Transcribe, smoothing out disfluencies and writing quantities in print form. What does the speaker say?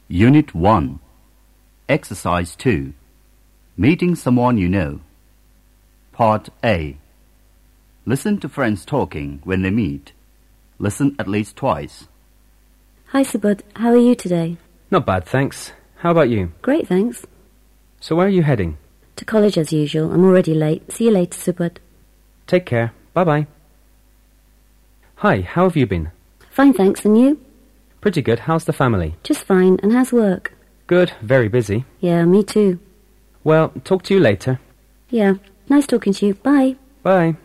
Unit 1. Exercise 2. Meeting someone you know. Part A. Listen to friends talking when they meet. Listen at least twice. Hi, Subud. How are you today? Not bad, thanks. How about you? Great, thanks. So where are you heading? To college as usual. I'm already late. See you later, Subud. Take care. Bye-bye. Hi, how have you been? Fine, thanks. And you? Pretty good. How's the family? Just fine. And how's work? Good. Very busy. Yeah, me too. Well, talk to you later. Yeah. Nice talking to you. Bye. Bye.